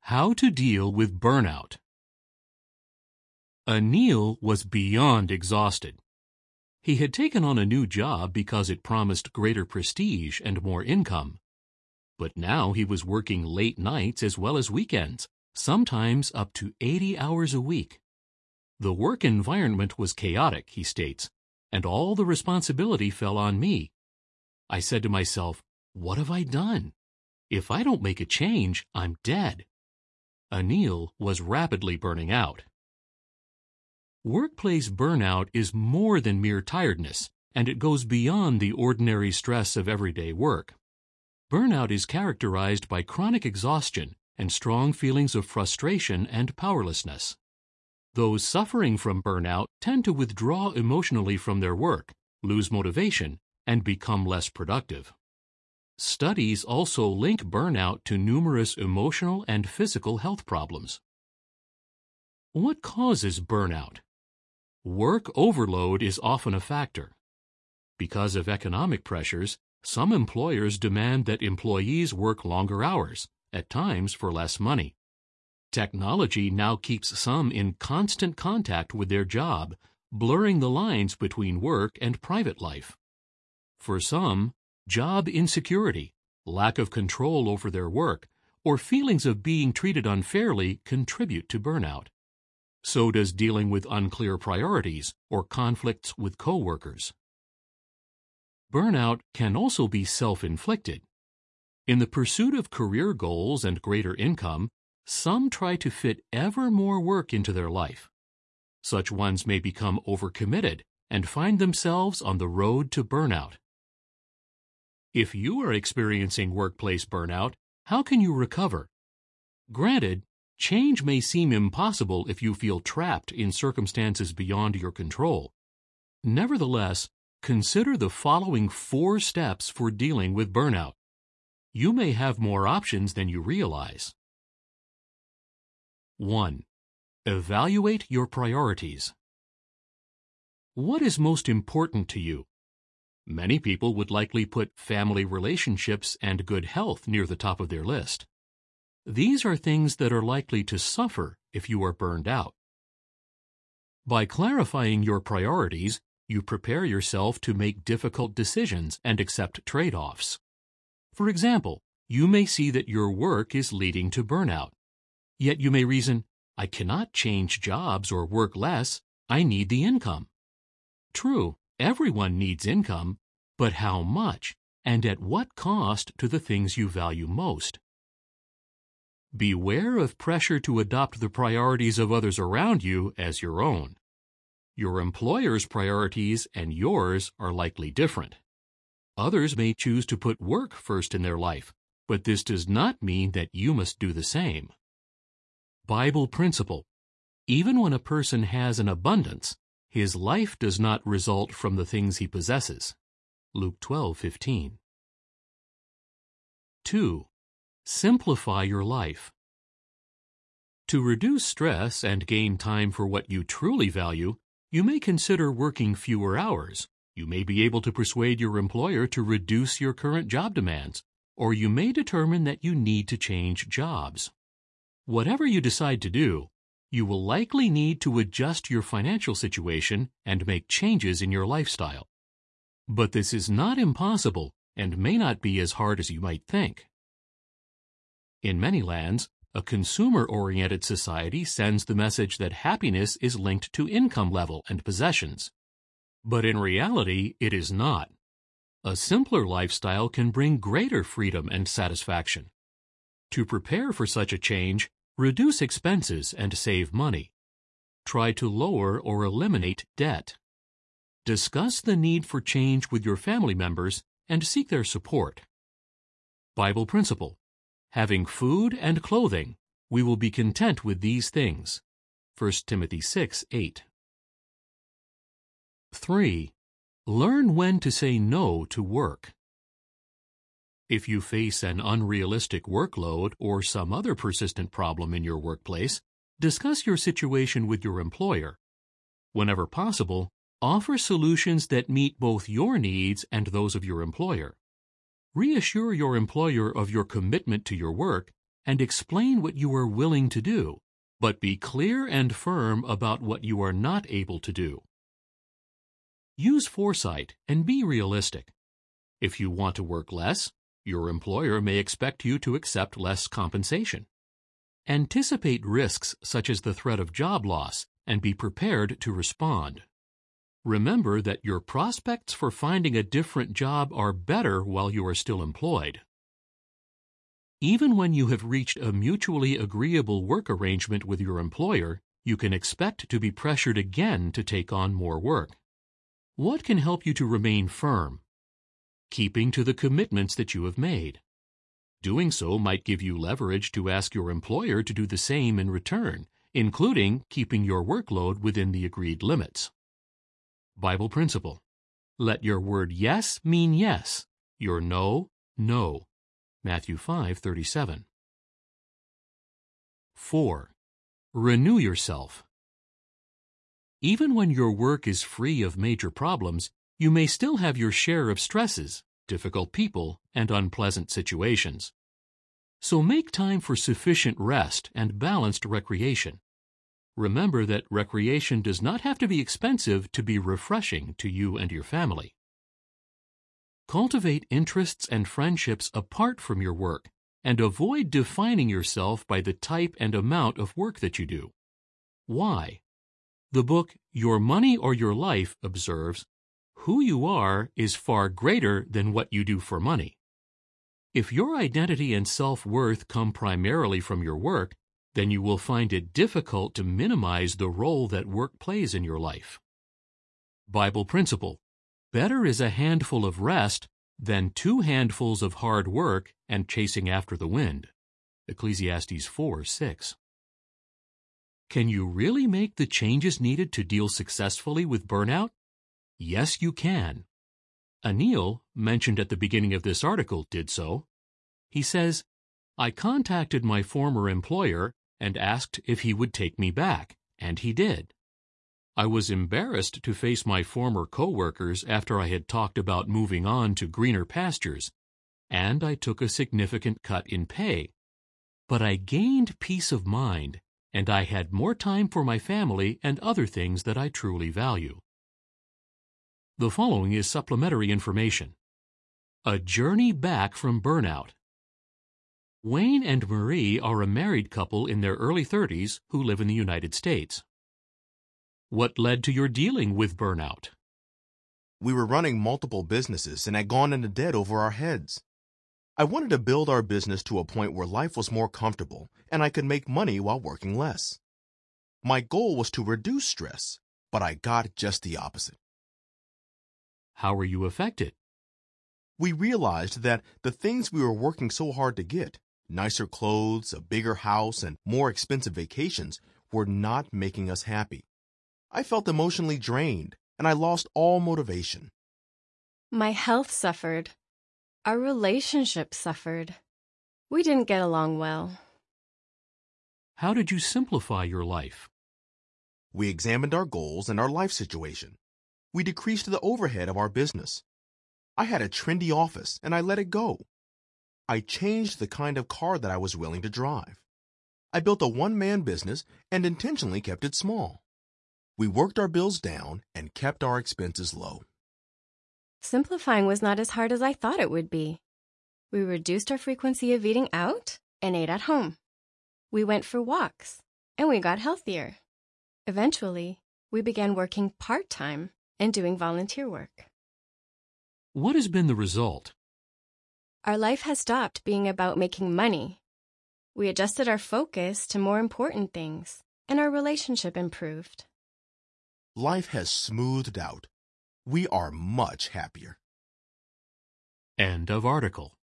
How to deal with burnout. Anil was beyond exhausted. He had taken on a new job because it promised greater prestige and more income. But now he was working late nights as well as weekends, sometimes up to 80 hours a week. The work environment was chaotic, he states, and all the responsibility fell on me. I said to myself, what have I done? If I don't make a change, I'm dead. Anil was rapidly burning out. Workplace burnout is more than mere tiredness, and it goes beyond the ordinary stress of everyday work. Burnout is characterized by chronic exhaustion and strong feelings of frustration and powerlessness. Those suffering from burnout tend to withdraw emotionally from their work, lose motivation, and become less productive. Studies also link burnout to numerous emotional and physical health problems. What causes burnout? Work overload is often a factor. Because of economic pressures, some employers demand that employees work longer hours, at times for less money. Technology now keeps some in constant contact with their job, blurring the lines between work and private life. For some, job insecurity, lack of control over their work, or feelings of being treated unfairly contribute to burnout. So does dealing with unclear priorities or conflicts with coworkers. Burnout can also be self-inflicted. In the pursuit of career goals and greater income, some try to fit ever more work into their life. Such ones may become overcommitted and find themselves on the road to burnout. If you are experiencing workplace burnout, how can you recover? Granted, change may seem impossible if you feel trapped in circumstances beyond your control. Nevertheless, consider the following 4 steps for dealing with burnout. You may have more options than you realize. 1. Evaluate your priorities. What is most important to you? Many people would likely put family relationships and good health near the top of their list. These are things that are likely to suffer if you are burned out. By clarifying your priorities, you prepare yourself to make difficult decisions and accept trade-offs. For example, you may see that your work is leading to burnout. Yet you may reason, I cannot change jobs or work less, I need the income. True, everyone needs income, but how much, and at what cost to the things you value most? Beware of pressure to adopt the priorities of others around you as your own. Your employer's priorities and yours are likely different. Others may choose to put work first in their life, but this does not mean that you must do the same. Bible principle: even when a person has an abundance, his life does not result from the things he possesses. Luke 12:15. 2. Simplify your life. To reduce stress and gain time for what you truly value, you may consider working fewer hours. You may be able to persuade your employer to reduce your current job demands, or you may determine that you need to change jobs. Whatever you decide to do, you will likely need to adjust your financial situation and make changes in your lifestyle. But this is not impossible and may not be as hard as you might think. In many lands, a consumer-oriented society sends the message that happiness is linked to income level and possessions. But in reality, it is not. A simpler lifestyle can bring greater freedom and satisfaction. To prepare for such a change, reduce expenses and save money. Try to lower or eliminate debt. Discuss the need for change with your family members and seek their support. Bible principle: having food and clothing, we will be content with these things. 1 Timothy 6:8. 3. Learn when to say no to work. If you face an unrealistic workload or some other persistent problem in your workplace, discuss your situation with your employer. Whenever possible, offer solutions that meet both your needs and those of your employer. Reassure your employer of your commitment to your work and explain what you are willing to do, but be clear and firm about what you are not able to do. Use foresight and be realistic. If you want to work less, your employer may expect you to accept less compensation. Anticipate risks such as the threat of job loss and be prepared to respond. Remember that your prospects for finding a different job are better while you are still employed. Even when you have reached a mutually agreeable work arrangement with your employer, you can expect to be pressured again to take on more work. What can help you to remain firm? Keeping to the commitments that you have made. Doing so might give you leverage to ask your employer to do the same in return, including keeping your workload within the agreed limits. Bible principle: let your word yes mean yes, your no, no. Matthew 5:37. 4. Renew yourself. Even when your work is free of major problems, you may still have your share of stresses, difficult people, and unpleasant situations. So make time for sufficient rest and balanced recreation. Remember that recreation does not have to be expensive to be refreshing to you and your family. Cultivate interests and friendships apart from your work, and avoid defining yourself by the type and amount of work that you do. Why? The book Your Money or Your Life observes, who you are is far greater than what you do for money. If your identity and self-worth come primarily from your work, then you will find it difficult to minimize the role that work plays in your life. Bible principle: better is a handful of rest than 2 handfuls of hard work and chasing after the wind. Ecclesiastes 4:6. Can you really make the changes needed to deal successfully with burnout? Yes, you can. Anil, mentioned at the beginning of this article, did so. He says, I contacted my former employer and asked if he would take me back, and he did. I was embarrassed to face my former co-workers after I had talked about moving on to greener pastures, and I took a significant cut in pay. But I gained peace of mind, and I had more time for my family and other things that I truly value. The following is supplementary information. A journey back from burnout. Wayne and Marie are a married couple in their early 30s who live in the United States. What led to your dealing with burnout? We were running multiple businesses and had gone into debt over our heads. I wanted to build our business to a point where life was more comfortable and I could make money while working less. My goal was to reduce stress, but I got just the opposite. How were you affected? We realized that the things we were working so hard to get, nicer clothes, a bigger house, and more expensive vacations, were not making us happy. I felt emotionally drained, and I lost all motivation. My health suffered. Our relationship suffered. We didn't get along well. How did you simplify your life? We examined our goals and our life situation. We decreased the overhead of our business. I had a trendy office, and I let it go. I changed the kind of car that I was willing to drive. I built a one-man business and intentionally kept it small. We worked our bills down and kept our expenses low. Simplifying was not as hard as I thought it would be. We reduced our frequency of eating out and ate at home. We went for walks, and we got healthier. Eventually, we began working part-time and doing volunteer work. What has been the result? Our life has stopped being about making money. We adjusted our focus to more important things, and our relationship improved. Life has smoothed out. We are much happier. End of article.